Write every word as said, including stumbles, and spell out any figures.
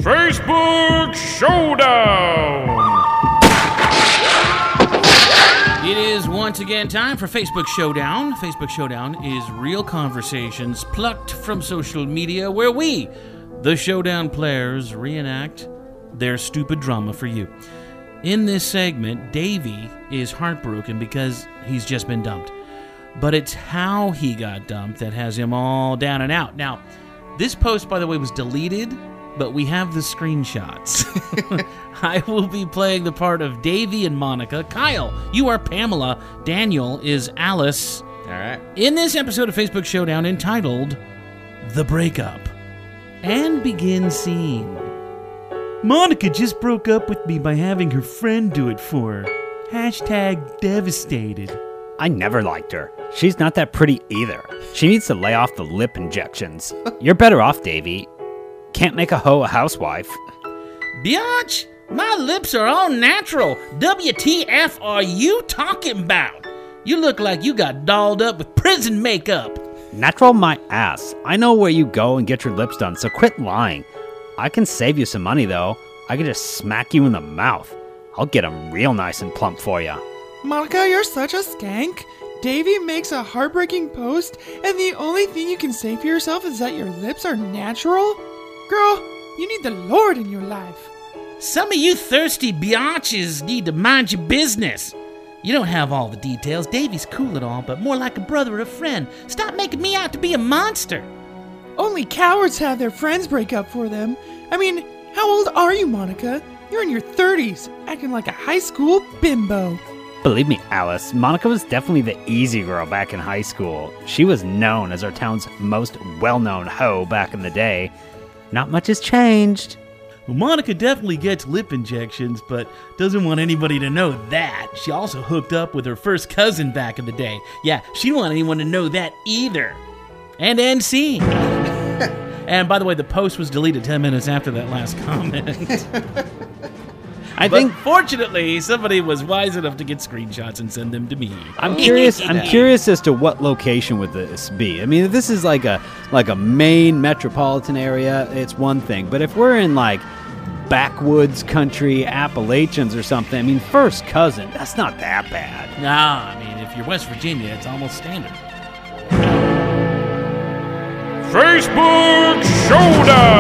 Facebook Showdown! It is once again time for Facebook Showdown. Facebook Showdown is real conversations plucked from social media where we, the Showdown players, reenact their stupid drama for you. In this segment, Davey is heartbroken because he's just been dumped. But it's how he got dumped that has him all down and out. Now, this post, by the way, was deleted, but we have the screenshots. I will be playing the part of Davey and Monica. Kyle, you are Pamela. Daniel is Alice. All right. In this episode of Facebook Showdown entitled The Breakup. And begin scene. Monica just broke up with me by having her friend do it for her. Hashtag devastated. I never liked her. She's not that pretty either. She needs to lay off the lip injections. You're better off, Davey. Can't make a hoe a housewife. Biatch, my lips are all natural. W T F are you talking about? You look like you got dolled up with prison makeup. Natural my ass. I know where you go and get your lips done, so quit lying. I can save you some money, though. I can just smack you in the mouth. I'll get them real nice and plump for you. Monica, you're such a skank. Davey makes a heartbreaking post, and the only thing you can say for yourself is that your lips are natural? Girl, you need the Lord in your life. Some of you thirsty biatches need to mind your business. You don't have all the details. Davey's cool and all, but more like a brother or a friend. Stop making me out to be a monster. Only cowards have their friends break up for them. I mean, how old are you, Monica? You're in your thirties, acting like a high school bimbo. Believe me, Alice, Monica was definitely the easy girl back in high school. She was known as our town's most well-known hoe back in the day. Not much has changed. Well, Monica definitely gets lip injections, but doesn't want anybody to know that. She also hooked up with her first cousin back in the day. Yeah, she didn't want anyone to know that either. And end scene. And by the way, the post was deleted ten minutes after that last comment. I but think fortunately, somebody was wise enough to get screenshots and send them to me. I'm curious. I'm curious as to what location would this be. I mean, if this is like a like a main metropolitan area, it's one thing. But if we're in like backwoods country, Appalachians or something, I mean, first cousin, that's not that bad. Nah, I mean, if you're West Virginia, it's almost standard. Facebook Showdown!